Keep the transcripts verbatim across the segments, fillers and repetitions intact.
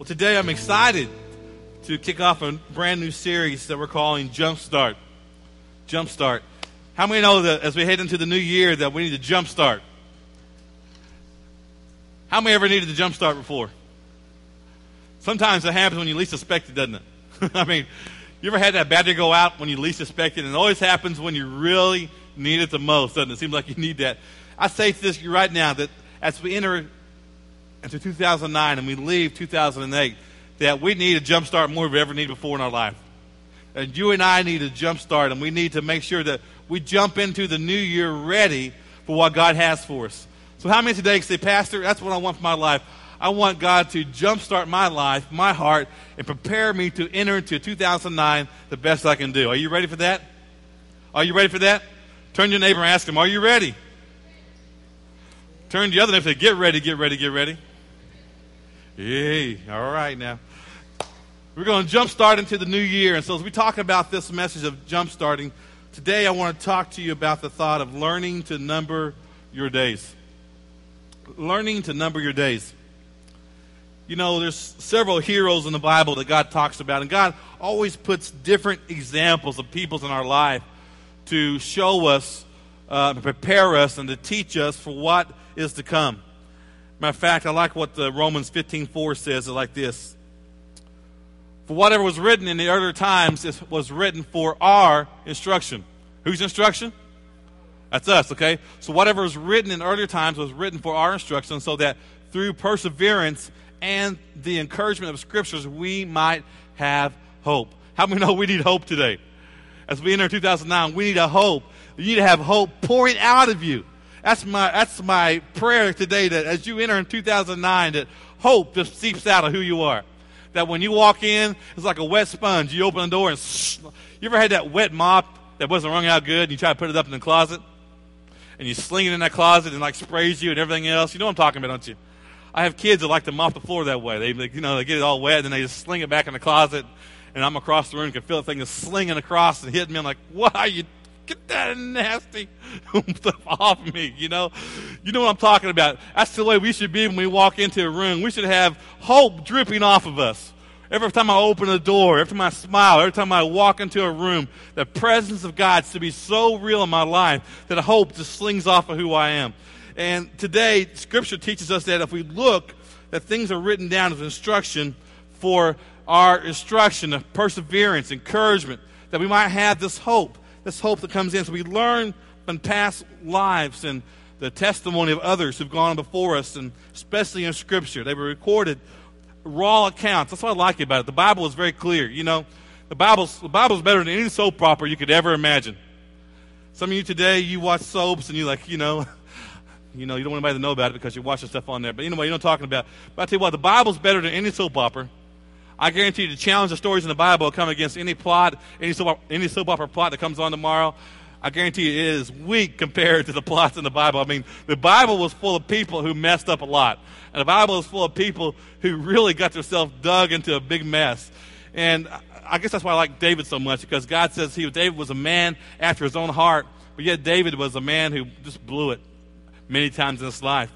Well, today I'm excited to kick off a brand new series that we're calling Jumpstart. Jumpstart. How many know that as we head into the new year that we need to jumpstart? How many ever needed to jumpstart before? Sometimes it happens when you least expect it, doesn't it? I mean, you ever had that battery go out when you least expect it? And it always happens when you really need it the most, doesn't it? It seems like you need that. I say to this right now that as we enter into two thousand nine and we leave two thousand eight, that we need a jump start more than we ever need before in our life. And you and I need a jump start, and we need to make sure that we jump into the new year ready for what God has for us. So how many today can say, Pastor, that's what I want for my life. I want God to jumpstart my life, my heart, and prepare me to enter into two thousand nine the best I can do. Are you ready for that? Are you ready for that? Turn to your neighbor and ask him, are you ready? Turn to the other neighbor and say, get ready, get ready, get ready. Yay. All right now. We're going to jumpstart into the new year. And so as we talk about this message of jumpstarting, today I want to talk to you about the thought of learning to number your days. Learning to number your days. You know, there's several heroes in the Bible that God talks about, and God always puts different examples of peoples in our life to show us, uh, to prepare us, and to teach us for what is to come. Matter of fact, I like what the Romans fifteen four says. It's like this. For whatever was written in the earlier times it was written for our instruction. Whose instruction? That's us, okay? So whatever was written in earlier times was written for our instruction, so that through perseverance and the encouragement of Scriptures, we might have hope. How many know we need hope today? As we enter two thousand nine, we need a hope. You need to have hope pouring out of you. That's my that's my prayer today, that as you enter in two thousand nine, that hope just seeps out of who you are. That when you walk in, it's like a wet sponge. You open the door and shh. You ever had that wet mop that wasn't wrung out good and you try to put it up in the closet? And you sling it in that closet and like sprays you and everything else. You know what I'm talking about, don't you? I have kids that like to mop the floor that way. They, you know, they get it all wet and they just sling it back in the closet. And I'm across the room, can feel the thing just slinging across and hitting me. I'm like, why you get that nasty stuff off me, you know? You know what I'm talking about. That's the way we should be when we walk into a room. We should have hope dripping off of us. Every time I open a door, every time I smile, every time I walk into a room, the presence of God should be so real in my life that hope just slings off of who I am. And today, Scripture teaches us that if we look, that things are written down as instruction for our instruction of perseverance, encouragement, that we might have this hope, this hope that comes in. So we learn from past lives and the testimony of others who've gone before us, and especially in Scripture. They were recorded raw accounts. That's what I like about it. The Bible is very clear. You know, the Bible's, the Bible's better than any soap opera you could ever imagine. Some of you today, you watch soaps and you like, you know, you know, you don't want anybody to know about it because you're watching stuff on there. But anyway, you know what I'm talking about. But I tell you what, the Bible's better than any soap opera. I guarantee you to challenge the stories in the Bible will come against any plot, any soap, any soap opera plot that comes on tomorrow. I guarantee you it is weak compared to the plots in the Bible. I mean, the Bible was full of people who messed up a lot. And the Bible is full of people who really got themselves dug into a big mess. And I guess that's why I like David so much, because God says he David was a man after his own heart, but yet David was a man who just blew it many times in his life.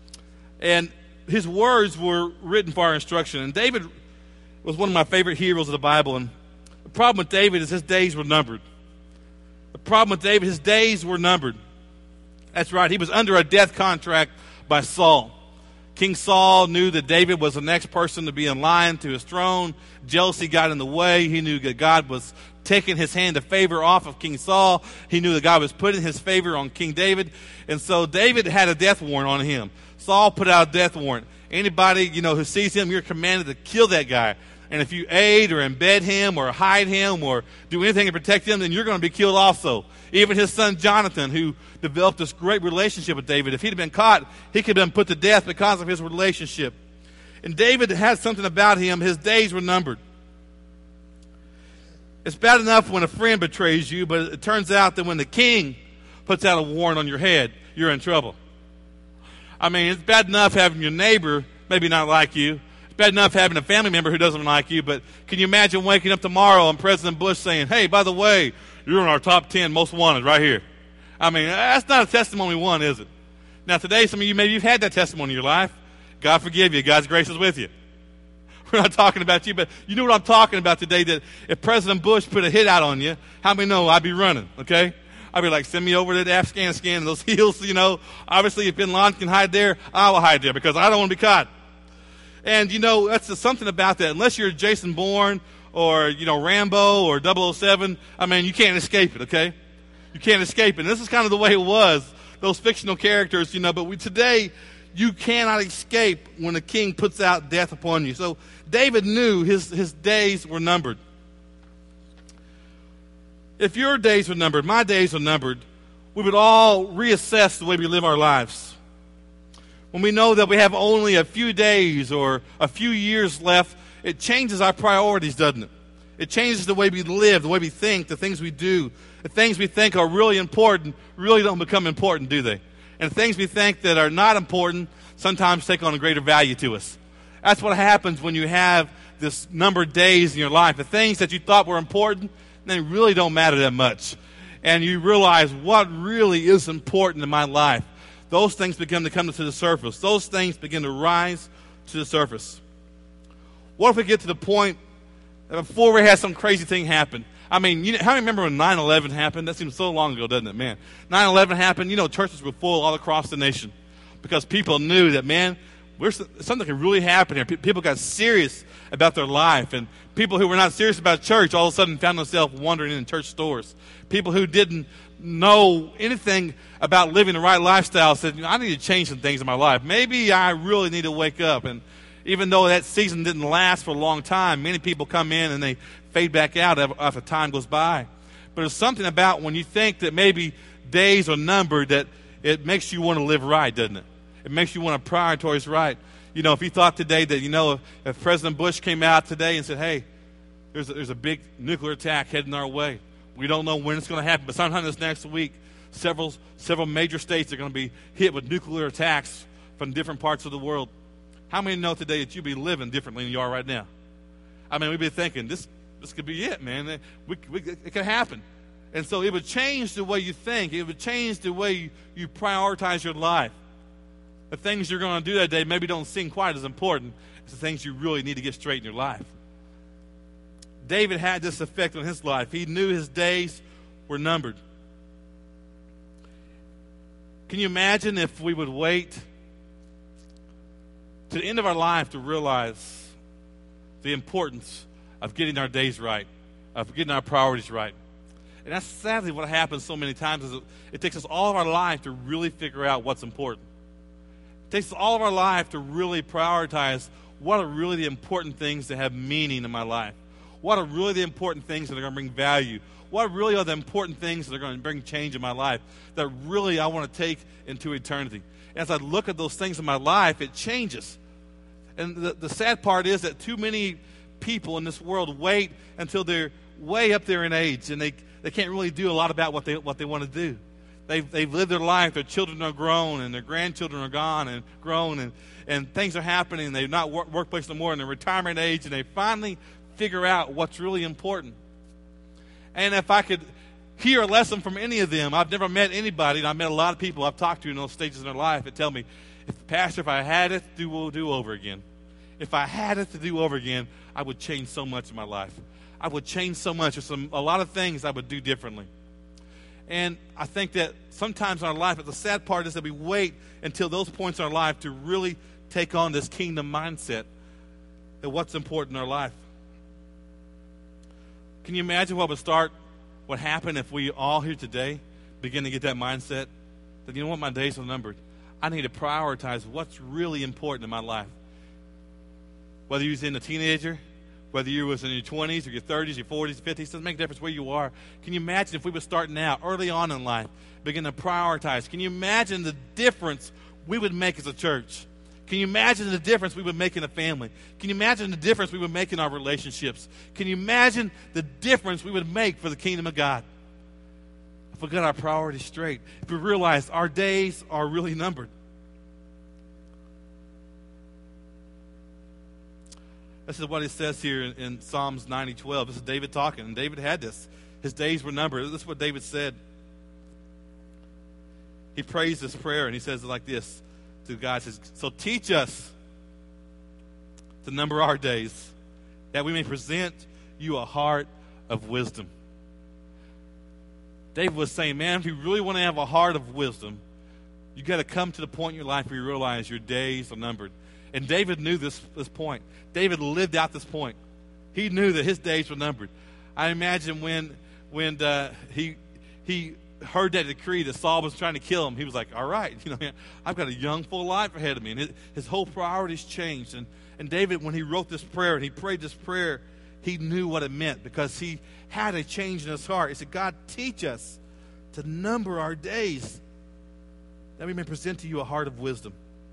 And his words were written for our instruction. And David was one of my favorite heroes of the Bible. And the problem with David is his days were numbered. The problem with David, his days were numbered. That's right. He was under a death contract by Saul. King Saul knew that David was the next person to be in line to his throne. Jealousy got in the way. He knew that God was taking his hand of favor off of King Saul. He knew that God was putting his favor on King David. And so David had a death warrant on him. Saul put out a death warrant. Anybody, you know, who sees him, you're commanded to kill that guy. And if you aid or embed him or hide him or do anything to protect him, then you're going to be killed also. Even his son Jonathan, who developed this great relationship with David, if he'd been caught, he could have been put to death because of his relationship. And David had something about him. His days were numbered. It's bad enough when a friend betrays you, but it turns out that when the king puts out a warrant on your head, you're in trouble. I mean, it's bad enough having your neighbor maybe not like you. Bad enough having a family member who doesn't like you, but can you imagine waking up tomorrow and President Bush saying, hey, by the way, you're in our top ten most wanted right here. I mean, that's not a testimony one, is it? Now, today, some of you, maybe you've had that testimony in your life. God forgive you. God's grace is with you. We're not talking about you, but you know what I'm talking about today, that if President Bush put a hit out on you, how many know I'd be running, okay? I'd be like, send me over to Afghanistan and those hills, you know. Obviously, if Bin Laden can hide there, I will hide there because I don't want to be caught. And, you know, that's just something about that. Unless you're Jason Bourne or, you know, Rambo or double oh seven, I mean, you can't escape it, okay? You can't escape it. And this is kind of the way it was, those fictional characters, you know. But we, today, you cannot escape when the king puts out death upon you. So David knew his, his days were numbered. If your days were numbered, my days were numbered, we would all reassess the way we live our lives. When we know that we have only a few days or a few years left, it changes our priorities, doesn't it? It changes the way we live, the way we think, the things we do. The things we think are really important really don't become important, do they? And things we think that are not important sometimes take on a greater value to us. That's what happens when you have this numbered days in your life. The things that you thought were important, they really don't matter that much. And you realize what really is important in my life. Those things begin to come to the surface. Those things begin to rise to the surface. What if we get to the point that before we had some crazy thing happen? I mean, you know, how many remember when nine eleven happened? That seems so long ago, doesn't it, man? nine eleven happened, you know, churches were full all across the nation because people knew that, man, we're, something can really happen here. P- people got serious about their life, and people who were not serious about church all of a sudden found themselves wandering in church stores. People who didn't know anything about living the right lifestyle said, you know, I need to change some things in my life. Maybe I really need to wake up. And even though that season didn't last for a long time, many people come in and they fade back out after time goes by. But there's something about when you think that maybe days are numbered that it makes you want to live right, doesn't it? It makes you want to prioritize right. You know, if you thought today that, you know, if, if President Bush came out today and said, hey, there's a, there's a big nuclear attack heading our way. We don't know when it's going to happen, but sometime this next week, several several major states are going to be hit with nuclear attacks from different parts of the world. How many know today that you'll be living differently than you are right now? I mean, we've been thinking, this this could be it, man. We, we, it could happen. And so it would change the way you think. It would change the way you, you prioritize your life. The things you're going to do that day maybe don't seem quite as important as the things you really need to get straight in your life. David had this effect on his life. He knew his days were numbered. Can you imagine if we would wait to the end of our life to realize the importance of getting our days right, of getting our priorities right? And that's sadly what happens so many times is it, it takes us all of our life to really figure out what's important. It takes us all of our life to really prioritize what are really the important things that have meaning in my life. What are really the important things that are going to bring value? What really are the important things that are going to bring change in my life that really I want to take into eternity? As I look at those things in my life, it changes. And the, the sad part is that too many people in this world wait until they're way up there in age, and they, they can't really do a lot about what they what they want to do. They've, they've lived their life. Their children are grown, and their grandchildren are gone and grown, and, and things are happening. They're not work, workplace no more, and they're retirement age, and they finally figure out what's really important. And if I could hear a lesson from any of them, I've never met anybody, and I've met a lot of people I've talked to in those stages in their life that tell me, if Pastor, if I had it to do, do over again, if I had it to do over again, I would change so much in my life. I would change so much. There's some, a lot of things I would do differently. And I think that sometimes in our life, but the sad part is that we wait until those points in our life to really take on this kingdom mindset that what's important in our life. Can you imagine what would start, what happened if we all here today begin to get that mindset that, you know what, my days are numbered. I need to prioritize what's really important in my life. Whether you're in a teenager, whether you was in your twenties or your thirties, your forties, fifties, doesn't make a difference where you are. Can you imagine if we were starting out early on in life, begin to prioritize? Can you imagine the difference we would make as a church? Can you imagine the difference we would make in a family? Can you imagine the difference we would make in our relationships? Can you imagine the difference we would make for the kingdom of God? If we got our priorities straight, if we realized our days are really numbered. This is what it says here in, in Psalms ninety twelve. This is David talking, and David had this. His days were numbered. This is what David said. He prays this prayer, and he says it like this to God. He says, so teach us to number our days, that we may present you a heart of wisdom. David was saying, man, if you really want to have a heart of wisdom, you got to come to the point in your life where you realize your days are numbered. And David knew this, this point. David lived out this point. He knew that his days were numbered. I imagine when when uh, he he heard that decree that Saul was trying to kill him, he was like, all right, you know, I've got a young, full life ahead of me. And his, his whole priorities changed. And, and David, when he wrote this prayer and he prayed this prayer, he knew what it meant because he had a change in his heart. He said, God, teach us to number our days that we may present to you a heart of wisdom.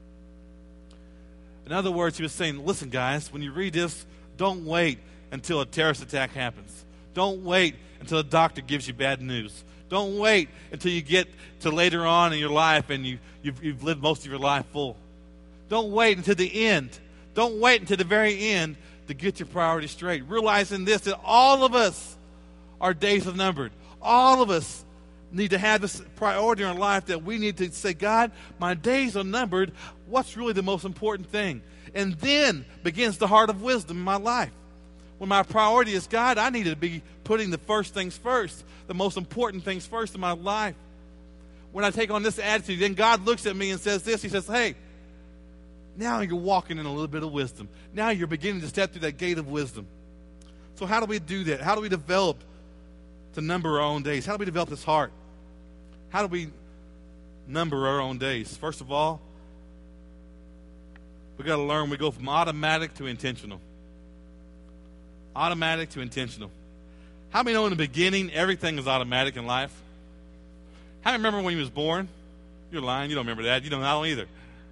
In other words, he was saying, listen, guys, when you read this, don't wait until a terrorist attack happens. Don't wait until a doctor gives you bad news. Don't wait until you get to later on in your life and you, you've, you've lived most of your life full. Don't wait until the end. Don't wait until the very end to get your priorities straight. Realizing this, that all of us, our days are numbered. All of us need to have this priority in our life that we need to say, God, my days are numbered. What's really the most important thing? And then begins the heart of wisdom in my life. When my priority is God, I need to be putting the first things first, the most important things first in my life. When I take on this attitude, then God looks at me and says this. He says, hey, now you're walking in a little bit of wisdom. Now you're beginning to step through that gate of wisdom. So how do we do that? How do we develop to number our own days? How do we develop this heart? How do we number our own days? First of all, we got to learn we go from automatic to intentional. Automatic to intentional. How many know in the beginning everything is automatic in life? How many remember when you was born? You're lying. You don't remember that. You don't, I don't either.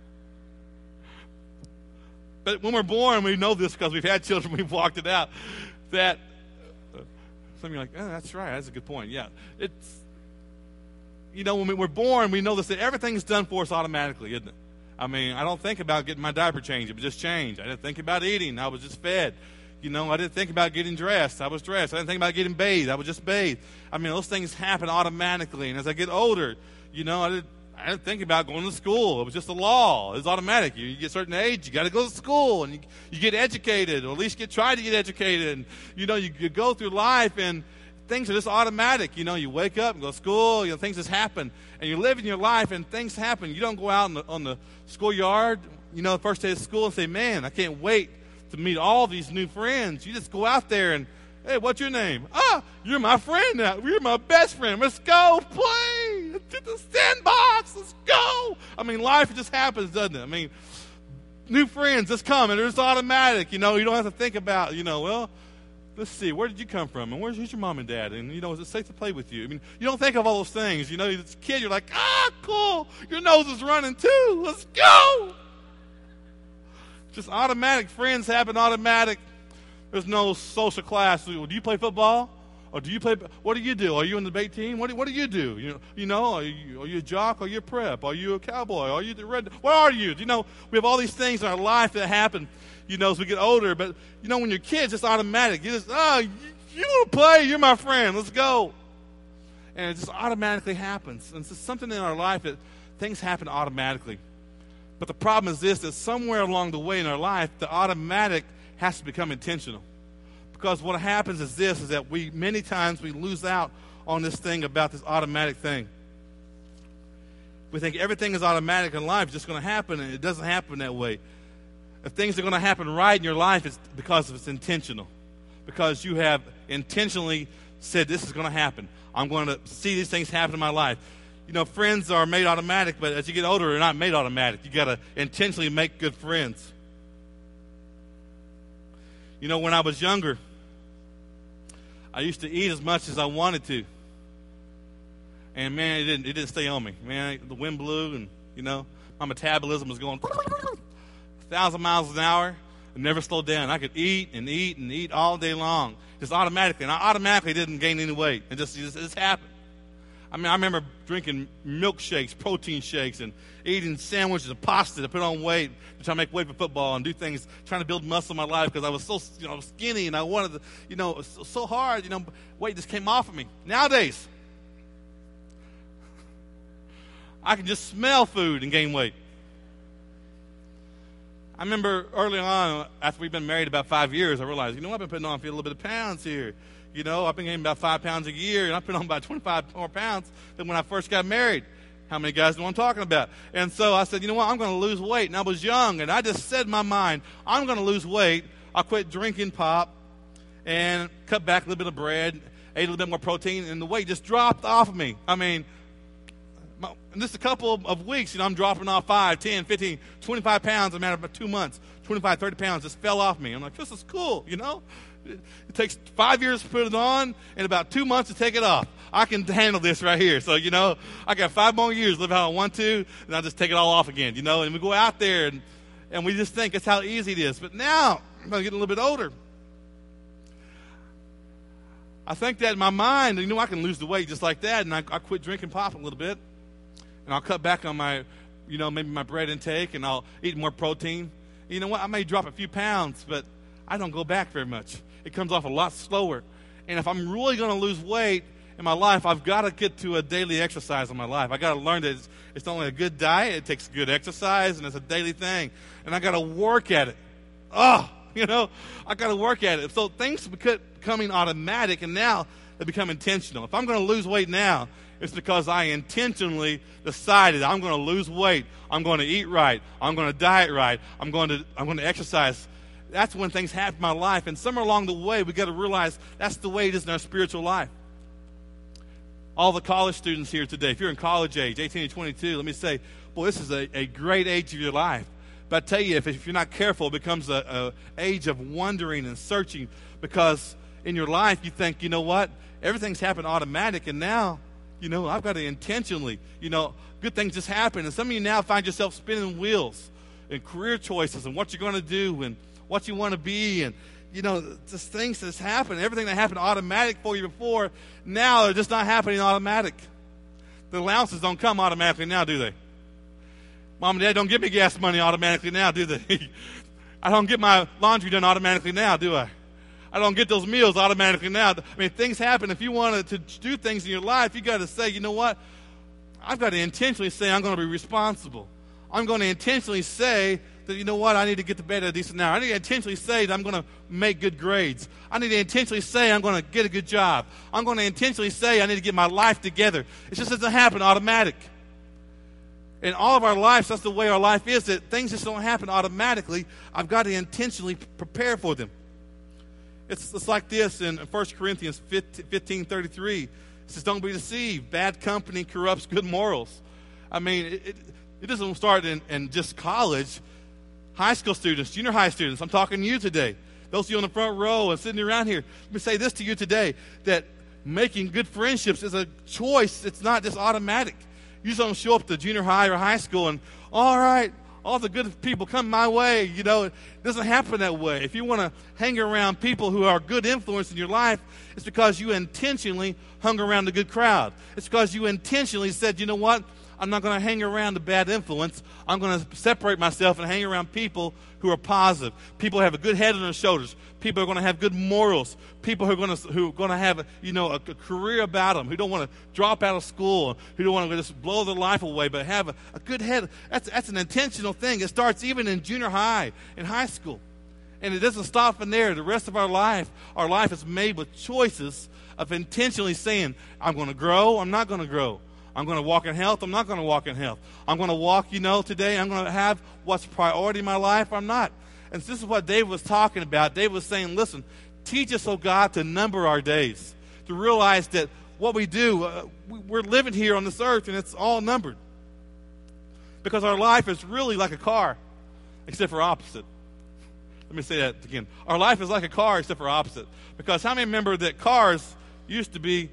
But when we're born, we know this because we've had children, we've walked it out, that uh, some of you are like, oh, that's right, that's a good point. Yeah. It's, you know, when we're born, we know this, that everything's done for us automatically, isn't it? I mean, I don't think about getting my diaper changed. It was just changed. I didn't think about eating. I was just fed. You know, I didn't think about getting dressed. I was dressed. I didn't think about getting bathed. I was just bathed. I mean, those things happen automatically. And as I get older, you know, I didn't, I didn't think about going to school. It was just a law. It was automatic. You, you get a certain age, you got to go to school, and you, you get educated, or at least get try to get educated. And, you know, you, you go through life, and things are just automatic. You know, you wake up and go to school. You know, things just happen. And you're living your life, and things happen. You don't go out on the, on the schoolyard, you know, the first day of school and say, man, I can't wait to meet all these new friends. You just go out there and, hey, what's your name? Ah, you're my friend now. You're my best friend. Let's go play. Let's get the sandbox. Let's go. I mean, life just happens, doesn't it? I mean, new friends just come, and it's automatic. You know, you don't have to think about, you know, well, let's see, where did you come from? And where's, who's your mom and dad? And, you know, is it safe to play with you? I mean, you don't think of all those things. You know, as a kid, you're like, ah, cool. Your nose is running, too. Let's go. Just automatic. Friends happen automatic. There's no social class. Do you play football? Or do you play? What do you do? Are you in the debate team? What do, what do you do? You know, you know are, you, are you a jock? Are you a prep? Are you a cowboy? Are you the red? What are you? You know, we have all these things in our life that happen, you know, as we get older. But, you know, when you're kids, it's automatic. You just, oh, you, you want to play? You're my friend. Let's go. And it just automatically happens. And it's just something in our life that things happen automatically. But the problem is this, that somewhere along the way in our life, the automatic has to become intentional. Because what happens is this, is that we, many times we lose out on this thing about this automatic thing. We think everything is automatic in life, it's just going to happen, and it doesn't happen that way. If things are going to happen right in your life, it's because it's intentional. Because you have intentionally said, this is going to happen. I'm going to see these things happen in my life. You know, friends are made automatic, but as you get older, they're not made automatic. You got to intentionally make good friends. You know, when I was younger, I used to eat as much as I wanted to. And, man, it didn't, it didn't stay on me. Man, the wind blew, and, you know, my metabolism was going a thousand miles an hour. It never slowed down. I could eat and eat and eat all day long, just automatically. And I automatically didn't gain any weight. It just, it just, it just happened. I mean, I remember drinking milkshakes, protein shakes, and eating sandwiches and pasta to put on weight, to try to make weight for football and do things, trying to build muscle in my life because I was so, you know, skinny and I wanted to, you know, it was so, so hard, you know, weight just came off of me. Nowadays, I can just smell food and gain weight. I remember early on, after we've been married about five years, I realized, you know, I've been putting on a little bit of pounds here. You know, I've been gaining about five pounds a year, and I've put on about twenty-five more pounds than when I first got married. How many guys know what I'm talking about? And so I said, you know what, I'm going to lose weight. And I was young, and I just said in my mind, I'm going to lose weight. I'll quit drinking pop and cut back a little bit of bread, ate a little bit more protein, and the weight just dropped off of me. I mean, in just a couple of weeks, you know, I'm dropping off five, ten, fifteen, twenty-five pounds in a matter of two months. twenty-five, thirty pounds just fell off me. I'm like, this is cool, you know. It, it takes five years to put it on and about two months to take it off. I can handle this right here. So, you know, I got five more years to live how I want to, and I'll just take it all off again, you know. And we go out there, and, and we just think it's how easy it is. But now, I'm getting a little bit older. I think that in my mind, you know, I can lose the weight just like that, and I, I quit drinking pop a little bit. And I'll cut back on my, you know, maybe my bread intake, and I'll eat more protein. You know what? I may drop a few pounds, but I don't go back very much. It comes off a lot slower. And if I'm really going to lose weight in my life, I've got to get to a daily exercise in my life. I've got to learn that it's, it's not only a good diet, it takes good exercise, and it's a daily thing. And I got to work at it. Oh, you know, I got to work at it. So things becoming automatic, and now they become intentional. If I'm going to lose weight now, it's because I intentionally decided I'm going to lose weight. I'm going to eat right. I'm going to diet right. I'm going to I'm going to exercise. That's when things happen in my life. And somewhere along the way, we got to realize that's the way it is in our spiritual life. All the college students here today, if you're in college age, eighteen to twenty-two, let me say, boy, this is a, a great age of your life. But I tell you, if, if you're not careful, it becomes a, a age of wondering and searching, because in your life you think, you know what, everything's happened automatic, and now, you know, I've got to intentionally, you know, good things just happen. And some of you now find yourself spinning wheels in career choices and what you're going to do and what you want to be, and, you know, just things that's happened. Everything that happened automatic for you before, now they're just not happening automatic. The allowances don't come automatically now, do they? Mom and Dad don't give me gas money automatically now, do they? I don't get my laundry done automatically now, do I? I don't get those meals automatically now. I mean, things happen. If you want to do things in your life, you got to say, you know what? I've got to intentionally say I'm going to be responsible. I'm going to intentionally say that, you know what, I need to get to bed at a decent hour. I need to intentionally say that I'm going to make good grades. I need to intentionally say I'm going to get a good job. I'm going to intentionally say I need to get my life together. It just doesn't happen automatic. In all of our lives, that's the way our life is, that things just don't happen automatically. I've got to intentionally prepare for them. It's, it's like this in First Corinthians fifteen thirty-three. It says, don't be deceived. Bad company corrupts good morals. I mean, it, it, it doesn't start in, in just college. High school students, junior high students, I'm talking to you today. Those of you on the front row and sitting around here, let me say this to you today, that making good friendships is a choice. It's not just automatic. You just don't show up to junior high or high school and, all right, all the good people come my way. You know, it doesn't happen that way. If you want to hang around people who are good influence in your life, it's because you intentionally hung around the good crowd. It's because you intentionally said, you know what, I'm not going to hang around the bad influence. I'm going to separate myself and hang around people who are positive. People who have a good head on their shoulders. People who are going to have good morals. People who are going to who are going to have, you know, a, a career about them. Who don't want to drop out of school. Who don't want to just blow their life away, but have a, a good head. That's that's an intentional thing. It starts even in junior high, in high school, and it doesn't stop from there. The rest of our life, our life is made with choices of intentionally saying, I'm going to grow. I'm not going to grow. I'm going to walk in health. I'm not going to walk in health. I'm going to walk, you know, today. I'm going to have what's priority in my life. I'm not. And this is what David was talking about. David was saying, listen, teach us, oh God, to number our days, to realize that what we do, uh, we're living here on this earth, and it's all numbered. Because our life is really like a car, except for opposite. Let me say that again. Our life is like a car, except for opposite. Because how many remember that cars used to be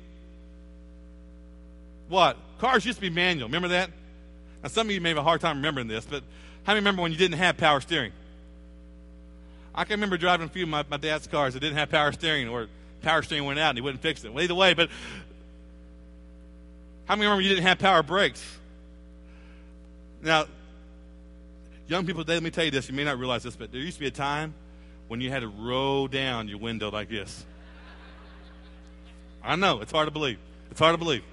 what? Cars used to be manual. Remember that? Now, some of you may have a hard time remembering this, but how many remember when you didn't have power steering? I can remember driving a few of my, my dad's cars that didn't have power steering, or power steering went out and he wouldn't fix it. Well, either way, but how many remember you didn't have power brakes? Now, young people today, let me tell you this. You may not realize this, but there used to be a time when you had to roll down your window like this. I know. It's hard to believe. It's hard to believe.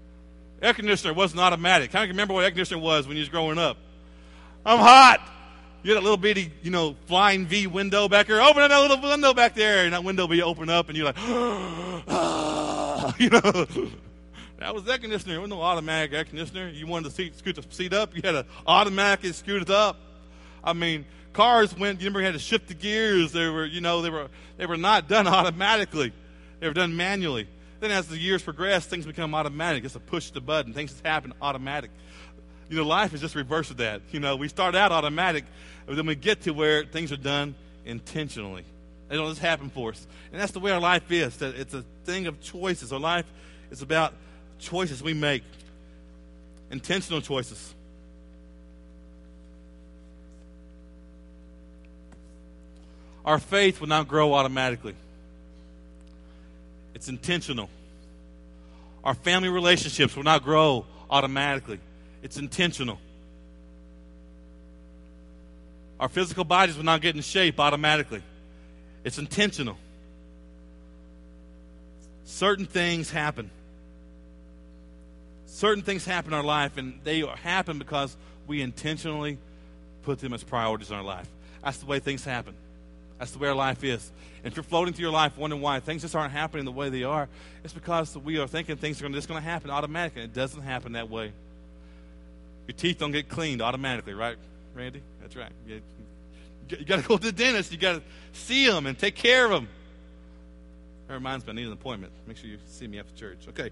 Air conditioner wasn't automatic. How many remember what air conditioner was when you was growing up? I'm hot. You had a little bitty, you know, flying V window back there. Open that little window back there. And that window will be open up and you're like, ah, you know. That was air conditioner. There was no automatic air conditioner. You wanted to seat, scoot the seat up. You had to automatically scoot it up. I mean, cars went, you remember you had to shift the gears. They were, you know, they were, they were not done automatically. They were done manually. Then as the years progress, things become automatic. It's a push the button. Things just happen automatic. You know, life is just reverse of that. You know, we start out automatic, but then we get to where things are done intentionally. They don't just happen for us. And that's the way our life is. That it's a thing of choices. Our life is about choices we make. Intentional choices. Our faith will not grow automatically. It's intentional. Our family relationships will not grow automatically. It's intentional. Our physical bodies will not get in shape automatically. It's intentional. Certain things happen. Certain things happen in our life, and they happen because we intentionally put them as priorities in our life. That's the way things happen. That's the way our life is. And if you're floating through your life wondering why things just aren't happening the way they are, it's because we are thinking things are just going to happen automatically, and it doesn't happen that way. Your teeth don't get cleaned automatically, right, Randy? That's right. You, you got to go to the dentist. You got to see them and take care of them. That reminds me, I need an appointment. Make sure you see me after church. Okay.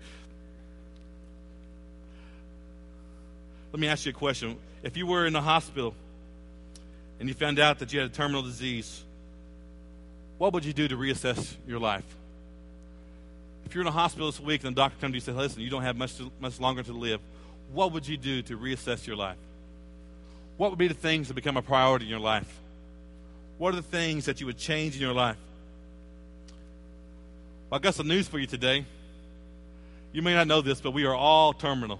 Let me ask you a question. If you were in the hospital and you found out that you had a terminal disease, what would you do to reassess your life? If you're in a hospital this week and the doctor comes to you and says, listen, you don't have much, to, much longer to live, what would you do to reassess your life? What would be the things that become a priority in your life? What are the things that you would change in your life? Well, I got some news for you today. You may not know this, but we are all terminal.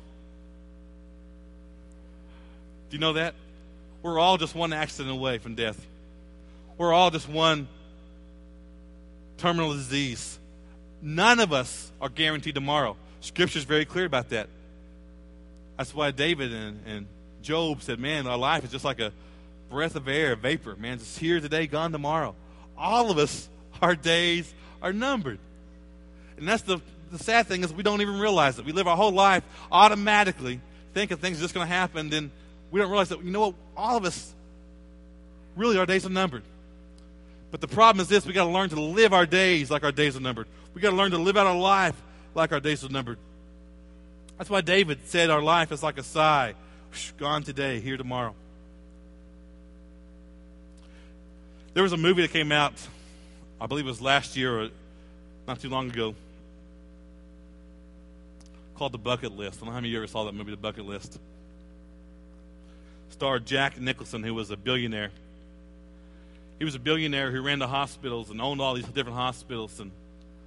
Do you know that? We're all just one accident away from death. We're all just one terminal disease. None of us are guaranteed tomorrow. Scripture is very clear about that. That's why David and, and Job said, man, our life is just like a breath of air, a vapor. Man, it's here today, gone tomorrow. All of us, our days are numbered. And that's the, the sad thing is we don't even realize it. We live our whole life automatically thinking things are just going to happen. Then we don't realize that, you know what, all of us, really our days are numbered. But the problem is this, we got to learn to live our days like our days are numbered. We got to learn to live out our life like our days are numbered. That's why David said our life is like a sigh. Whoosh, gone today, here tomorrow. There was a movie that came out, I believe it was last year or not too long ago, called The Bucket List. I don't know how many of you ever saw that movie, The Bucket List. Starred Jack Nicholson, who was a billionaire. He was a billionaire who ran the hospitals and owned all these different hospitals. And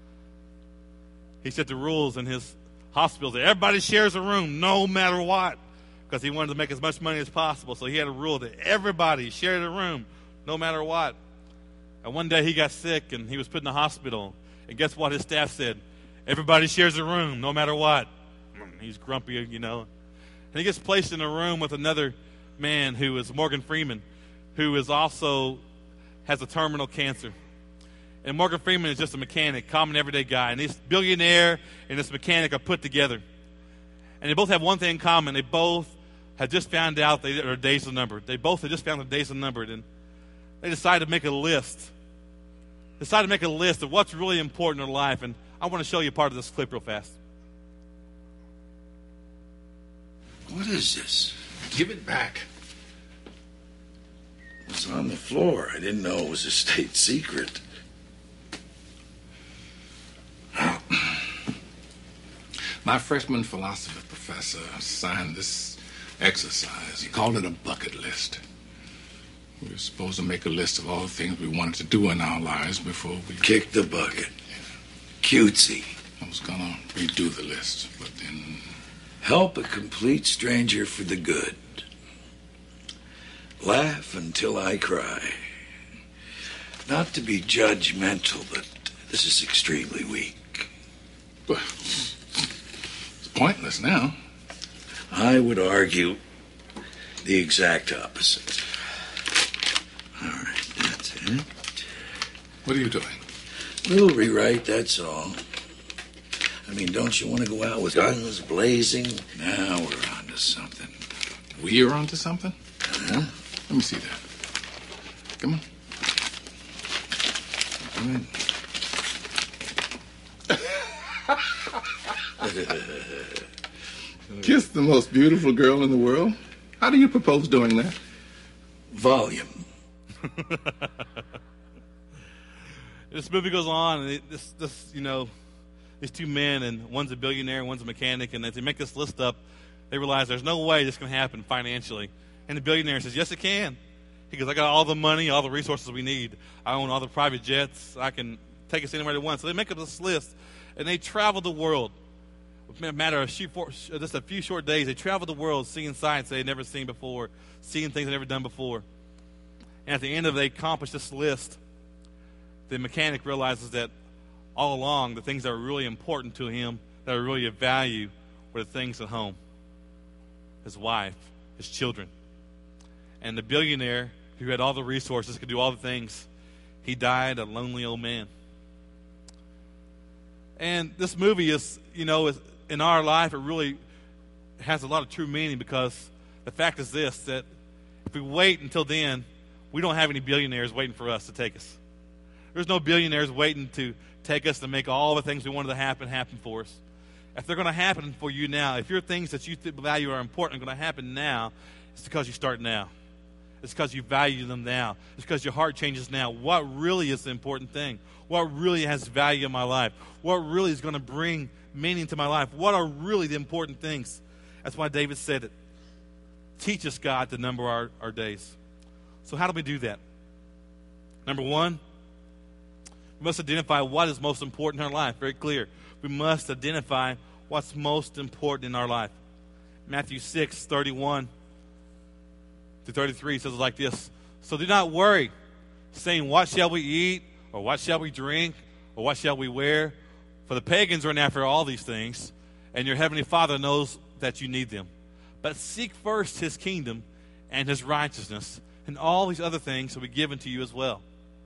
he set the rules in his hospitals that everybody shares a room no matter what, because he wanted to make as much money as possible. So he had a rule that everybody shared a room no matter what. And one day he got sick and he was put in the hospital. And guess what his staff said? Everybody shares a room no matter what. He's grumpy, you know. And he gets placed in a room with another man who is Morgan Freeman, who is also has a terminal cancer. And Morgan Freeman is just a mechanic, common everyday guy. And this billionaire and this mechanic are put together. And they both have one thing in common. They both had just found out they, their days are numbered. They both had just found their days are numbered. And they decided to make a list. Decided to make a list of what's really important in life. And I want to show you part of this clip real fast. What is this? Give it back. It was on the floor. I didn't know it was a state secret. My freshman philosophy professor signed this exercise. He called it a bucket list. We were supposed to make a list of all the things we wanted to do in our lives before we... Kick the bucket. Cutesy. I was going to redo the list, but then... Help a complete stranger for the good. Laugh until I cry. Not to be judgmental, but this is extremely weak. Well, it's pointless now. I would argue the exact opposite. What are you doing? Little rewrite, that's all. I mean, don't you want to go out with guns blazing? Now we're on to something. We're onto something? Huh? Let me see that. Come on. Kiss the most beautiful girl in the world? How do you propose doing that? Volume. This movie goes on, and it, this, this, you know, these two men, and one's a billionaire, and one's a mechanic, and as they make this list up, they realize there's no way this can happen financially. And the billionaire says, yes, it can. He goes, I got all the money, all the resources we need. I own all the private jets. I can take us anywhere they want. So they make up this list, and they travel the world. Within a matter of just a few short days, they travel the world seeing sights they'd never seen before, seeing things they'd never done before. And at the end of it, they accomplish this list. The mechanic realizes that all along, the things that are really important to him, that are really of value, were the things at home. His wife, his children. And the billionaire, who had all the resources, could do all the things, he died a lonely old man. And this movie is, you know, is, in our life, it really has a lot of true meaning, because the fact is this, that if we wait until then, we don't have any billionaires waiting for us to take us. There's no billionaires waiting to take us to make all the things we wanted to happen, happen for us. If they're going to happen for you now, if your things that you value are important are going to happen now, it's because you start now. It's because you value them now. It's because your heart changes now. What really is the important thing? What really has value in my life? What really is going to bring meaning to my life? What are really the important things? That's why David said it. Teach us, God, to number our, our days. So how do we do that? Number one, we must identify what is most important in our life. Very clear. We must identify what's most important in our life. Matthew six, thirty-one to thirty-three says it like this. So do not worry, saying, what shall we eat? Or what shall we drink? Or what shall we wear? For the pagans run after all these things, and your heavenly Father knows that you need them. But seek first his kingdom and his righteousness, and all these other things will be given to you as well.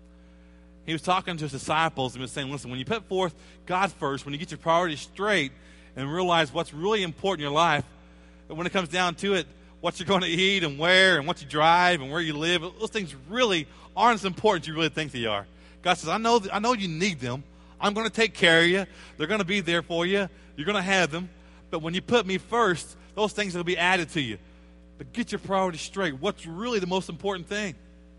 He was talking to his disciples and was saying, listen, when you put forth God first, when you get your priorities straight and realize what's really important in your life, and when it comes down to it, what you're going to eat and where and what you drive and where you live, those things really aren't as important as you really think they are. God says, I know, th- I know you need them. I'm going to take care of you. They're going to be there for you. You're going to have them. But when you put me first, those things will be added to you. But get your priorities straight. What's really the most important thing?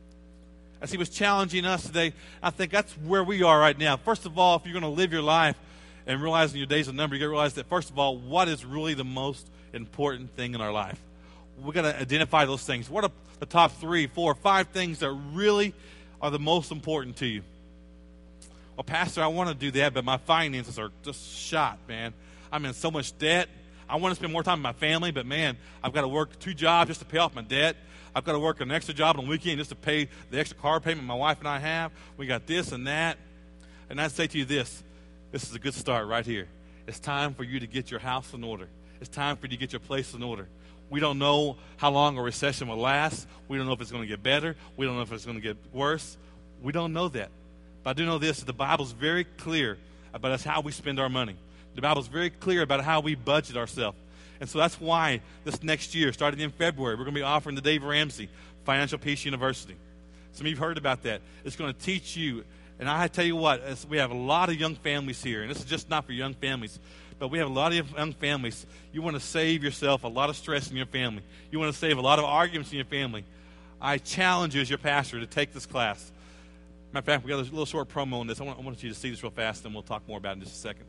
As he was challenging us today, I think that's where we are right now. First of all, if you're going to live your life and realizing your days are numbered, you got to realize that, first of all, what is really the most important thing in our life? We've got to identify those things. What are the top three, four, five things that really are the most important to you? Well, Pastor, I want to do that, but my finances are just shot, man. I'm in so much debt. I want to spend more time with my family, but, man, I've got to work two jobs just to pay off my debt. I've got to work an extra job on the weekend just to pay the extra car payment my wife and I have. We got this and that. And I say to you this, this is a good start right here. It's time for you to get your house in order. It's time for you to get your place in order. We don't know how long a recession will last. We don't know if it's going to get better. We don't know if it's going to get worse. We don't know that. But I do know this, that the Bible's very clear about us how we spend our money. The Bible's very clear about how we budget ourselves. And so that's why this next year, starting in February, we're going to be offering the Dave Ramsey Financial Peace University. Some of you have heard about that. It's going to teach you. And I tell you what, we have a lot of young families here. And this is just not for young families. But we have a lot of young families. You want to save yourself a lot of stress in your family. You want to save a lot of arguments in your family. I challenge you as your pastor to take this class. Matter of fact, we got a little short promo on this. I want, I want you to see this real fast, and we'll talk more about it in just a second.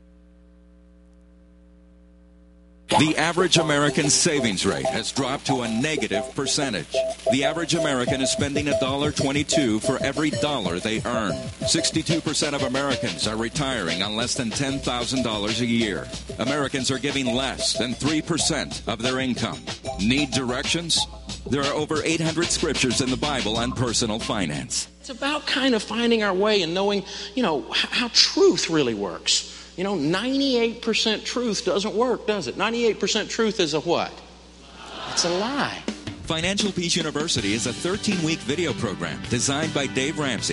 The average American savings rate has dropped to a negative percentage. The average American is spending one dollar and twenty-two cents for every dollar they earn. sixty-two percent of Americans are retiring on less than ten thousand dollars a year. Americans are giving less than three percent of their income. Need directions? There are over eight hundred scriptures in the Bible on personal finance. It's about kind of finding our way and knowing, you know, how truth really works. You know, ninety-eight percent truth doesn't work, does it? ninety-eight percent truth is a what? It's a lie. Financial Peace University is a thirteen-week video program designed by Dave Ramsey.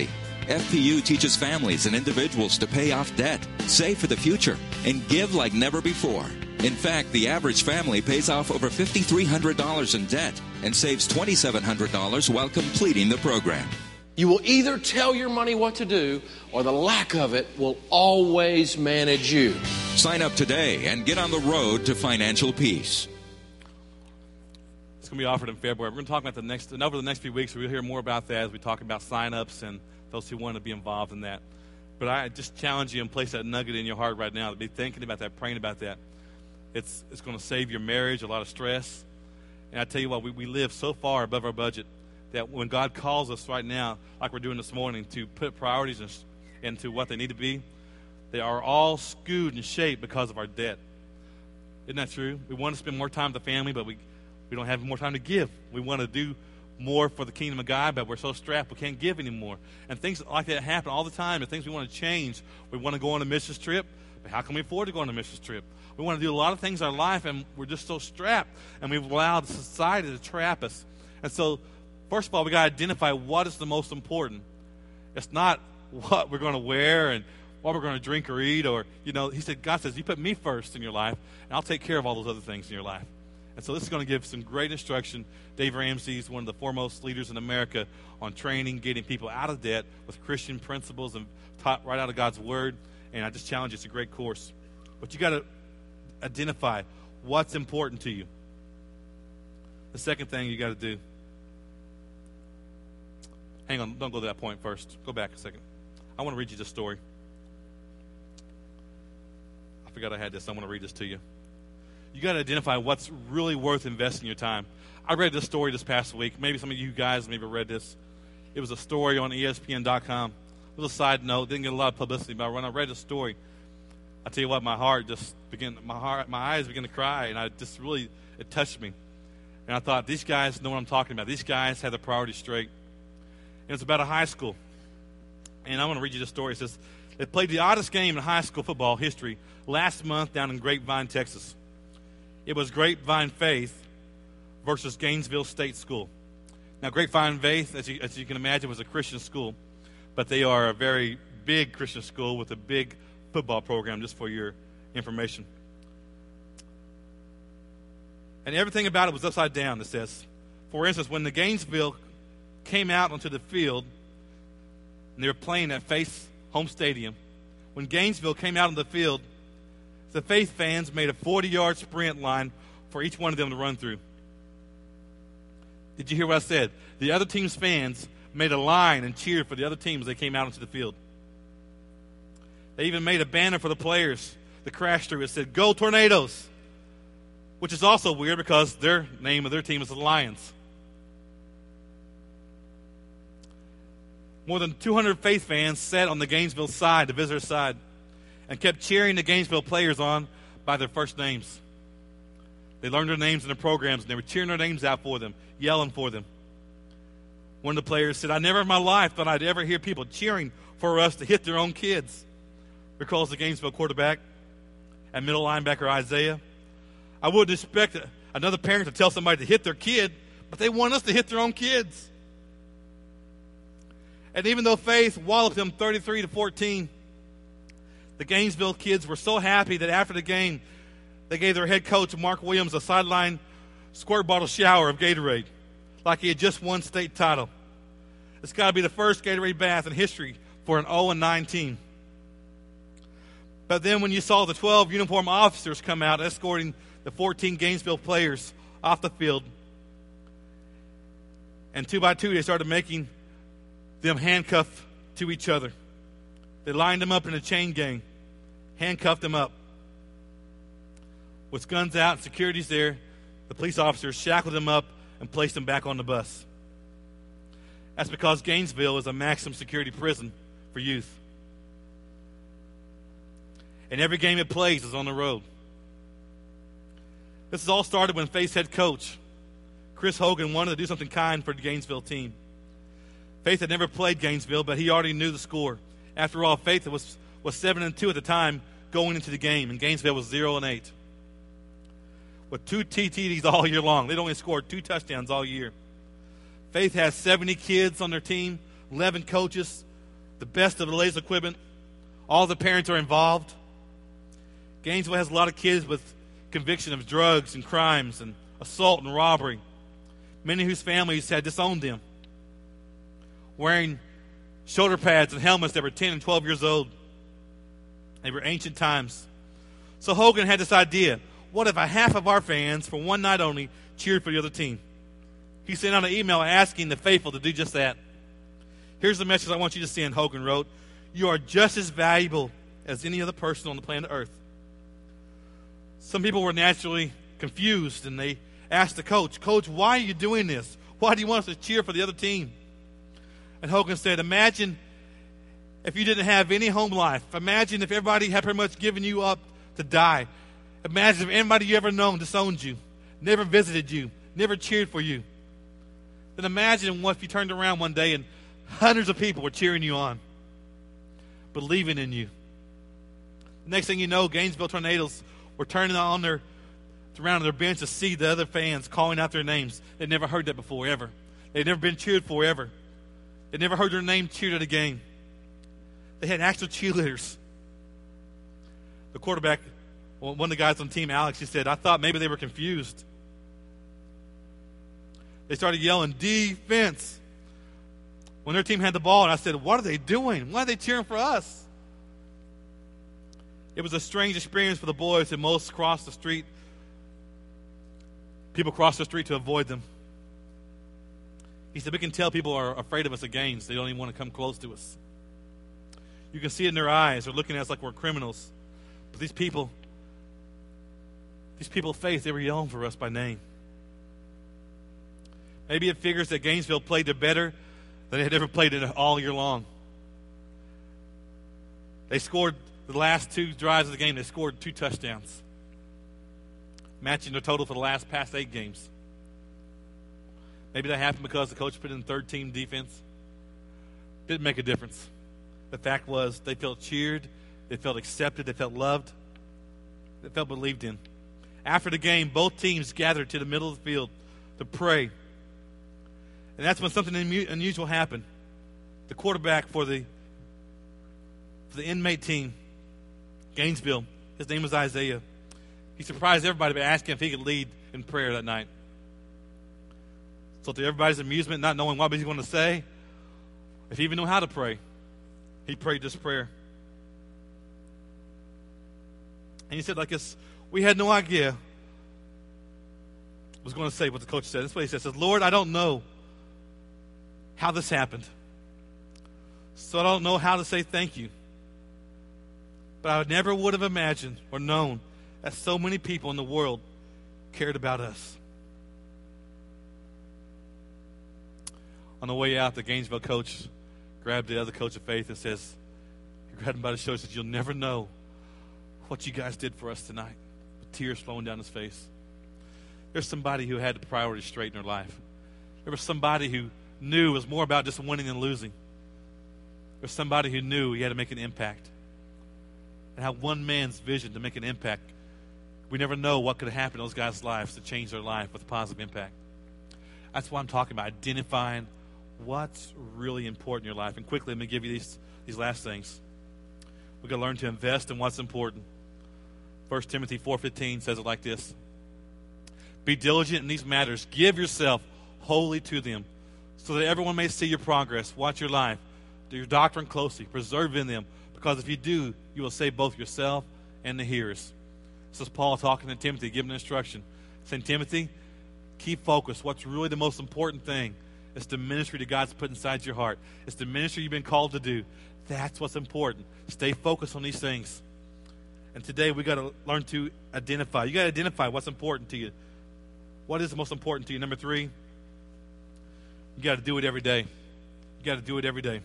F P U teaches families and individuals to pay off debt, save for the future, and give like never before. In fact, the average family pays off over five thousand three hundred dollars in debt and saves two thousand seven hundred dollars while completing the program. You will either tell your money what to do, or the lack of it will always manage you. Sign up today and get on the road to financial peace. It's going to be offered in February. We're going to talk about the next, and over the next few weeks, we'll hear more about that as we talk about sign-ups and those who want to be involved in that. But I just challenge you and place that nugget in your heart right now to be thinking about that, praying about that. It's it's going to save your marriage a lot of stress. And I tell you what, we, we live so far above our budget that when God calls us right now, like we're doing this morning, to put priorities in, into what they need to be, they are all skewed and shaped because of our debt. Isn't that true? We want to spend more time with the family, but we, we don't have more time to give. We want to do more for the kingdom of God, but we're so strapped we can't give anymore. And things like that happen all the time, and things we want to change. We want to go on a missions trip, but how can we afford to go on a missions trip? We want to do a lot of things in our life, and we're just so strapped, and we've allowed society to trap us. And so, first of all, we got to identify what is the most important. It's not what we're going to wear and what we're going to drink or eat, or, you know, he said, God says, you put me first in your life, and I'll take care of all those other things in your life. And so this is going to give some great instruction. Dave Ramsey is one of the foremost leaders in America on training, getting people out of debt with Christian principles and taught right out of God's Word. And I just challenge you, it's a great course. But you got to identify what's important to you. The second thing you got to do, hang on, don't go to that point first. Go back a second. I want to read you this story. I forgot I had this. I want to read this to you. You got to identify what's really worth investing your time. I read this story this past week. Maybe some of you guys maybe read this. It was a story on E S P N dot com. It was a side note. Didn't get a lot of publicity, but when I read the story, I tell you what, my heart just began, my heart, my eyes began to cry, and I just really, it touched me. And I thought, these guys know what I'm talking about. These guys have the priorities straight. And it's about a high school. And I want to read you the story. It says, they played the oddest game in high school football history last month down in Grapevine, Texas. It was Grapevine Faith versus Gainesville State School. Now, Grapevine Faith, as you, as you can imagine, was a Christian school, but they are a very big Christian school with a big football program, just for your information. And everything about it was upside down, it says. For instance, when the Gainesville came out onto the field, and they were playing at Faith home stadium, when Gainesville came out on the field, the Faith fans made a forty-yard sprint line for each one of them to run through. Did you hear what I said? The other team's fans made a line and cheered for the other team as they came out into the field. They even made a banner for the players that crashed through. It said, "Go Tornadoes," which is also weird because their name of their team is the Lions. More than two hundred Faith fans sat on the Gainesville side, the visitor side, and kept cheering the Gainesville players on by their first names. They learned their names in their programs, and they were cheering their names out for them, yelling for them. One of the players said, "I never in my life thought I'd ever hear people cheering for us to hit their own kids," recalls the Gainesville quarterback and middle linebacker Isaiah. "I wouldn't expect another parent to tell somebody to hit their kid, but they want us to hit their own kids." And even though Faith walloped them thirty-three to fourteen, the Gainesville kids were so happy that after the game, they gave their head coach, Mark Williams, a sideline squirt bottle shower of Gatorade, like he had just won state title. It's got to be the first Gatorade bath in history for an oh and nine team. But then when you saw the twelve uniformed officers come out escorting the fourteen Gainesville players off the field, and two by two they started making them handcuffed to each other. They lined them up in a chain gang, handcuffed them up. With guns out and security's there, the police officers shackled them up and placed them back on the bus. That's because Gainesville is a maximum security prison for youth. And every game it plays is on the road. This has all started when Faith's head coach, Chris Hogan, wanted to do something kind for the Gainesville team. Faith had never played Gainesville, but he already knew the score. After all, Faith was, was seven and two at the time going into the game, and Gainesville was zero and eight. With two T T Ds all year long. They'd only scored two touchdowns all year. Faith has seventy kids on their team, eleven coaches, the best of the latest equipment. All the parents are involved. Gainesville has a lot of kids with conviction of drugs and crimes and assault and robbery, many whose families had disowned them, wearing shoulder pads and helmets that were ten and twelve years old. They were ancient times. So Hogan had this idea: what if a half of our fans, for one night only, cheered for the other team? He sent out an email asking the faithful to do just that. Here's the message I want you to send, Hogan wrote. You are just as valuable as any other person on the planet Earth. Some people were naturally confused, and they asked the coach, Coach, why are you doing this? Why do you want us to cheer for the other team? And Hogan said, imagine if you didn't have any home life. Imagine if everybody had pretty much given you up to die. Imagine if anybody you ever known disowned you, never visited you, never cheered for you. Then imagine what if you turned around one day and hundreds of people were cheering you on, believing in you. The next thing you know, Gainesville Tornadoes were turning on their around their bench to see the other fans calling out their names. They'd never heard that before, ever. They'd never been cheered for, ever. They'd never heard their name cheered at a game. They had actual cheerleaders. The quarterback, one of the guys on the team, Alex, he said, I thought maybe they were confused. They started yelling, defense, when their team had the ball, and I said, what are they doing? Why are they cheering for us? It was a strange experience for the boys, and most crossed the street. People crossed the street to avoid them. He said, we can tell people are afraid of us at games. They don't even want to come close to us. You can see it in their eyes. They're looking at us like we're criminals. But these people, these people of faith, they were yelling for us by name. Maybe it figures that Gainesville played it better than they had ever played it all year long. They scored the last two drives of the game. They scored two touchdowns, matching their total for the last past eight games. Maybe that happened because the coach put in third team defense. Didn't make a difference. The fact was they felt cheered, they felt accepted, they felt loved, they felt believed in. After the game, both teams gathered to the middle of the field to pray. And that's when something unusual happened. The quarterback for the, for the inmate team, Gainesville, his name was Isaiah. He surprised everybody by asking if he could lead in prayer that night. So to everybody's amusement, not knowing what he was going to say, if he even knew how to pray, he prayed this prayer. And he said like this, we had no idea I was going to say what the coach said. This is what he said. He says, Lord, I don't know how this happened. So I don't know how to say thank you. But I never would have imagined or known that so many people in the world cared about us. On the way out, the Gainesville coach grabbed the other coach of faith and says, he grabbed him by the shoulder and says, you'll never know what you guys did for us tonight. With tears flowing down his face. There's somebody who had the priorities straight in their life. There was somebody who knew it was more about just winning than losing. There's somebody who knew he had to make an impact. And how one man's vision to make an impact, we never know what could happen in those guys' lives to change their life with a positive impact. That's what I'm talking about, identifying what's really important in your life. And quickly, let me give you these, these last things. We've got to learn to invest in what's important. First Timothy four fifteen says it like this. Be diligent in these matters. Give yourself wholly to them, so that everyone may see your progress. Watch your life. Do your doctrine closely. Preserve in them. Because if you do, you will save both yourself and the hearers. This is Paul talking to Timothy, giving instruction. Saying, Timothy, keep focused. What's really the most important thing is the ministry that God's put inside your heart. It's the ministry you've been called to do. That's what's important. Stay focused on these things. And today we got to learn to identify. You got to identify what's important to you. What is the most important to you? Number three, you got to do it every day. You got to do it every day.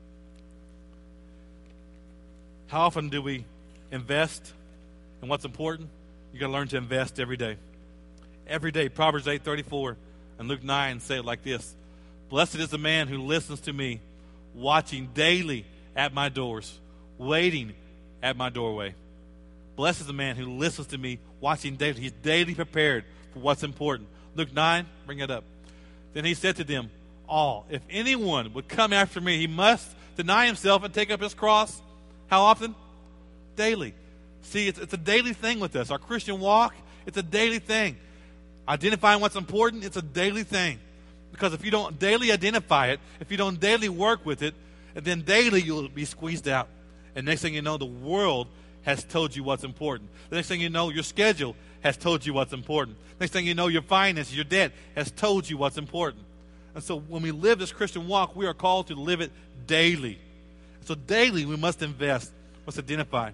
How often do we invest in what's important? You got to learn to invest every day. Every day. Proverbs eight thirty-four and Luke nine say it like this. Blessed is the man who listens to me, watching daily at my doors, waiting at my doorway. Blessed is the man who listens to me, watching daily. He's daily prepared for what's important. Luke nine, bring it up. Then he said to them all, if anyone would come after me, he must deny himself and take up his cross. How often? Daily. See, it's, it's a daily thing with us. Our Christian walk, it's a daily thing. Identifying what's important, it's a daily thing. Because if you don't daily identify it, if you don't daily work with it, and then daily you'll be squeezed out. And next thing you know, the world has told you what's important. The next thing you know, your schedule has told you what's important. Next thing you know, your finances, your debt has told you what's important. And so when we live this Christian walk, we are called to live it daily. So daily we must invest, must identify.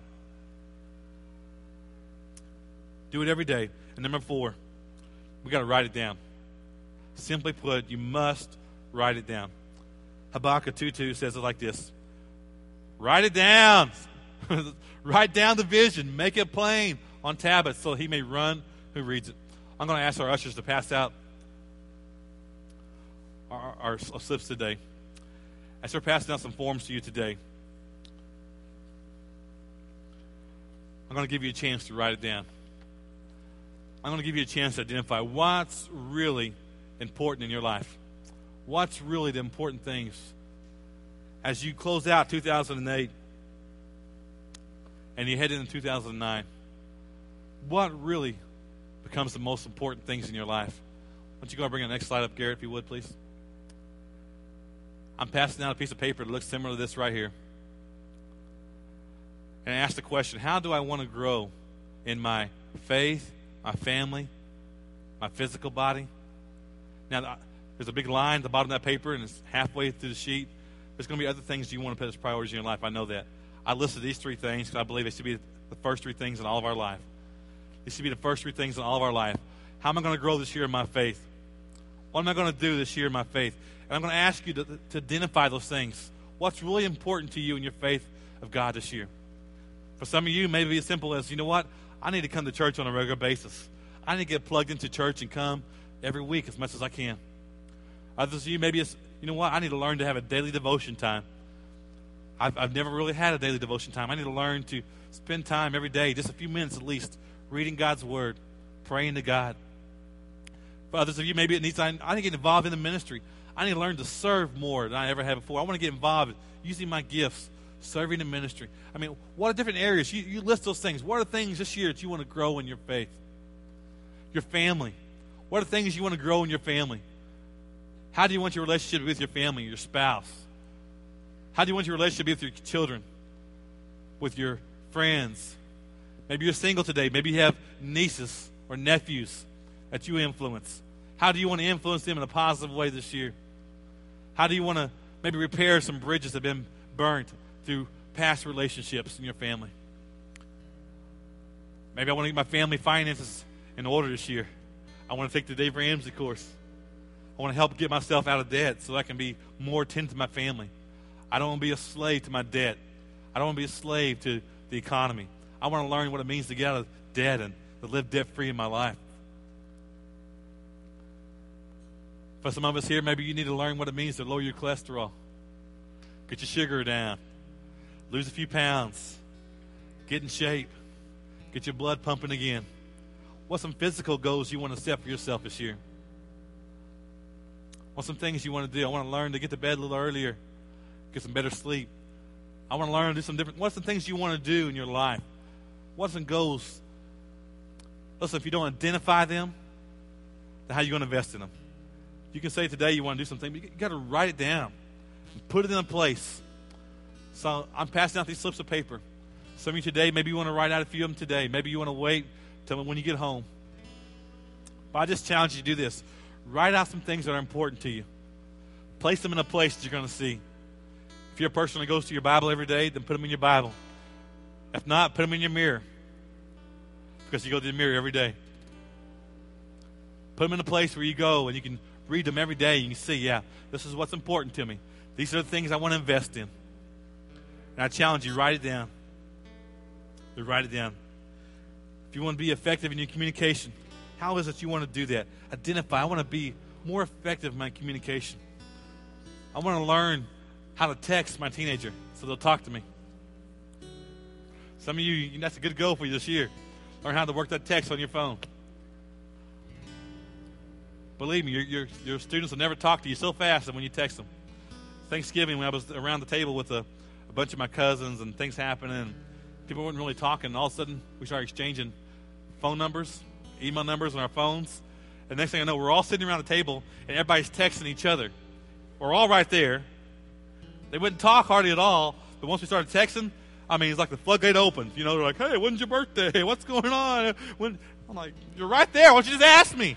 Do it every day. And number four, we got to write it down. Simply put, you must write it down. Habakkuk two two says it like this. Write it down. Write down the vision. Make it plain on tablets so he may run who reads it. I'm going to ask our ushers to pass out our, our, our slips today. As we're passing out some forms to you today, I'm going to give you a chance to write it down. I'm going to give you a chance to identify what's really important in your life. What's really the important things as you close out two thousand eight and you head into two thousand nine. What really becomes the most important things in your life? Why don't you go and bring the next slide up, Garrett, if you would, please. I'm passing out a piece of paper that looks similar to this right here. And I ask the question, how do I want to grow in my faith, my family, my physical body? Now, there's a big line at the bottom of that paper, and it's halfway through the sheet. There's going to be other things you want to put as priorities in your life. I know that. I listed these three things because I believe they should be the first three things in all of our life. These should be the first three things in all of our life. How am I going to grow this year in my faith? What am I going to do this year in my faith? And I'm going to ask you to, to identify those things. What's really important to you in your faith of God this year? For some of you, maybe as simple as, you know what? I need to come to church on a regular basis. I need to get plugged into church and come every week as much as I can. Others of you, maybe it's, you know what? I need to learn to have a daily devotion time. I've, I've never really had a daily devotion time. I need to learn to spend time every day, just a few minutes at least, reading God's Word, praying to God. For others of you, maybe it needs, I, I need to get involved in the ministry. I need to learn to serve more than I ever have before. I want to get involved using my gifts, serving in ministry. I mean, what are different areas? You, you list those things. What are the things this year that you want to grow in your faith? Your family. What are the things you want to grow in your family? How do you want your relationship with your family, your spouse? How do you want your relationship with your children, with your friends? Maybe you're single today. Maybe you have nieces or nephews that you influence. How do you want to influence them in a positive way this year? How do you want to maybe repair some bridges that have been burnt through past relationships in your family? Maybe I want to get my family finances in order this year. I want to take the Dave Ramsey course. I want to help get myself out of debt so I can be more attentive to my family. I don't want to be a slave to my debt. I don't want to be a slave to the economy. I want to learn what it means to get out of debt and to live debt-free in my life. For some of us here, maybe you need to learn what it means to lower your cholesterol. Get your sugar down. Lose a few pounds. Get in shape. Get your blood pumping again. What's some physical goals you want to set for yourself this year? What's some things you want to do? I want to learn to get to bed a little earlier. Get some better sleep. I want to learn to do some different. What's some things you want to do in your life? What's some goals? Listen, if you don't identify them, then how are you going to invest in them? You can say today you want to do something, but you got to write it down. Put it in a place. So I'm passing out these slips of paper. Some of you today, maybe you want to write out a few of them today. Maybe you want to wait till when you get home. But I just challenge you to do this. Write out some things that are important to you. Place them in a place that you're going to see. If you're a person that goes to your Bible every day, then put them in your Bible. If not, put them in your mirror. Because you go to the mirror every day. Put them in a place where you go and you can read them every day and you see, yeah, this is what's important to me. These are the things I want to invest in. And I challenge you, write it down. You write it down. If you want to be effective in your communication, how is it you want to do that? Identify. I want to be more effective in my communication. I want to learn how to text my teenager so they'll talk to me. Some of you, that's a good goal for you this year. Learn how to work that text on your phone. Believe me, your, your, your students will never talk to you so fast when you text them. Thanksgiving, when I was around the table with a, a bunch of my cousins and things happening, and people weren't really talking, and all of a sudden we started exchanging phone numbers, email numbers on our phones. And next thing I know, we're all sitting around the table, and everybody's texting each other. We're all right there. They wouldn't talk hardly at all, but once we started texting, I mean, it's like the floodgate opened. You know, they're like, hey, when's your birthday? What's going on? When? I'm like, you're right there. Why don't you just ask me?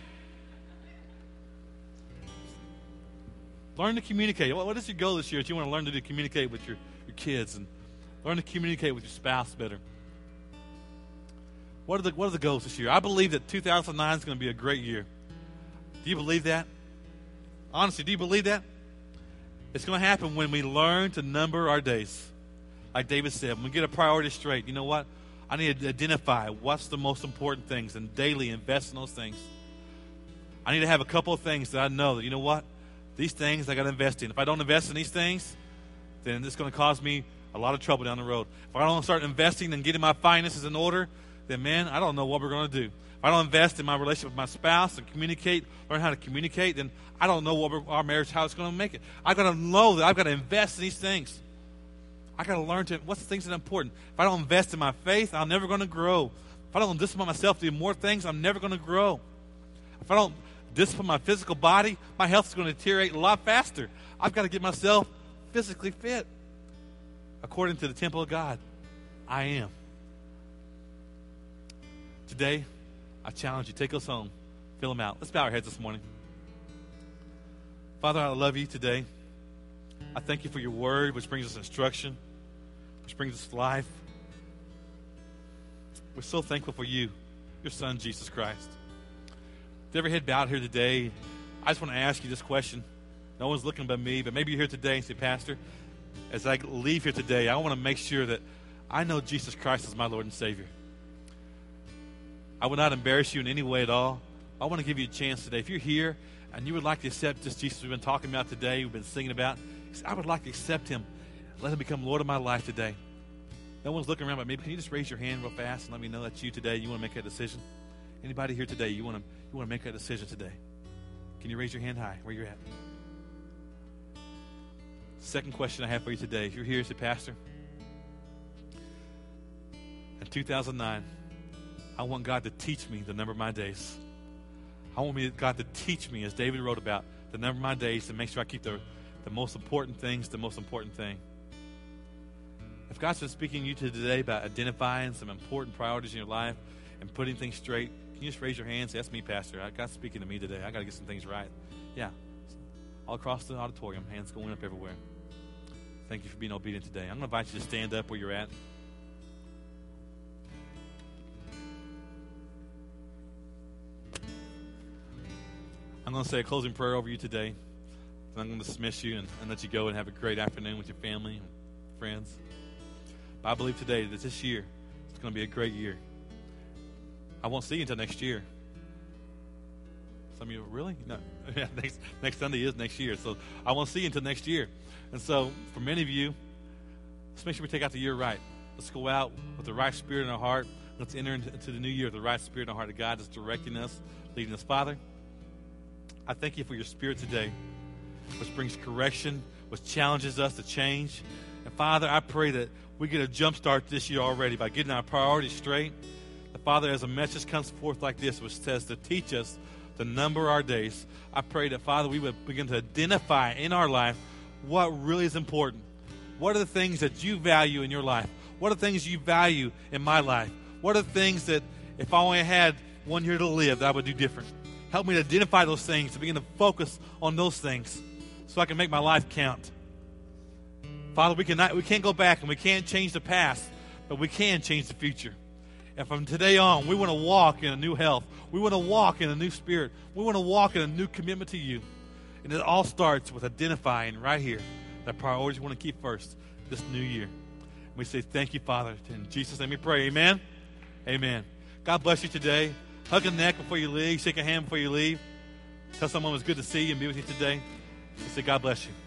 Learn to communicate. What is your goal this year? That you want to learn to do, communicate with your, your kids and learn to communicate with your spouse better. What are the what are the goals this year? I believe that two thousand nine is going to be a great year. Do you believe that? Honestly, do you believe that? It's going to happen when we learn to number our days. Like David said, when we get a priority straight, you know what? I need to identify what's the most important things and daily invest in those things. I need to have a couple of things that I know that, you know what? These things I got to invest in. If I don't invest in these things, then it's going to cause me a lot of trouble down the road. If I don't start investing and getting my finances in order, then, man, I don't know what we're going to do. If I don't invest in my relationship with my spouse and communicate, learn how to communicate, then I don't know what we're, our marriage, how it's going to make it. I've got to know that I've got to invest in these things. I've got to learn to, what's the things that are important. If I don't invest in my faith, I'm never going to grow. If I don't discipline myself to do more things, I'm never going to grow. If I don't discipline my physical body, my health is going to deteriorate a lot faster. I've got to get myself physically fit. According to the temple of God, I am. Today, I challenge you, take us home, fill them out. Let's bow our heads this morning. Father, I love you today. I thank you for your word, which brings us instruction, which brings us life. We're so thankful for you, your son, Jesus Christ. With every head bowed here today, I just want to ask you this question. No one's looking but me, but maybe you're here today and say, Pastor, as I leave here today, I want to make sure that I know Jesus Christ is my Lord and Savior. I will not embarrass you in any way at all. I want to give you a chance today. If you're here and you would like to accept this Jesus we've been talking about today, we've been singing about, I would like to accept him. Let him become Lord of my life today. No one's looking around but me. Can you just raise your hand real fast and let me know that's you today? You want to make that decision? Anybody here today, you want to you want to make that decision today? Can you raise your hand high where you're at? Second question I have for you today. If you're here, say, Pastor, in two thousand nine, I want God to teach me the number of my days. I want me, God to teach me, as David wrote about, the number of my days to make sure I keep the, the most important things the most important thing. If God's been speaking to you today about identifying some important priorities in your life and putting things straight, can you just raise your hand and say, that's me, Pastor. God's speaking to me today. I got to get some things right. Yeah. All across the auditorium, hands going up everywhere. Thank you for being obedient today. I'm going to invite you to stand up where you're at. I'm going to say a closing prayer over you today. And I'm going to dismiss you and, and let you go and have a great afternoon with your family and friends. But I believe today that this year is going to be a great year. I won't see you until next year. Some of you, really? No. Yeah, next, next Sunday is next year. So I won't see you until next year. And so for many of you, let's make sure we take out the year right. Let's go out with the right spirit in our heart. Let's enter into the new year with the right spirit in our heart. That God is directing us, leading us. Father, I thank you for your spirit today, which brings correction, which challenges us to change. And Father, I pray that we get a jump start this year already by getting our priorities straight. And Father, as a message comes forth like this, which says to teach us to number our days, I pray that, Father, we would begin to identify in our life what really is important. What are the things that you value in your life? What are the things you value in my life? What are the things that if I only had one year to live, that I would do different? Help me to identify those things, to begin to focus on those things so I can make my life count. Father, we cannot, we can't go back and we can't change the past, but we can change the future. And from today on, we want to walk in a new health. We want to walk in a new spirit. We want to walk in a new commitment to you. And it all starts with identifying right here that priorities we want to keep first this new year. And we say thank you, Father. In Jesus' name we pray. Amen. Amen. God bless you today. Hug a neck before you leave. Shake a hand before you leave. Tell someone it was good to see you and be with you today. And say, God bless you.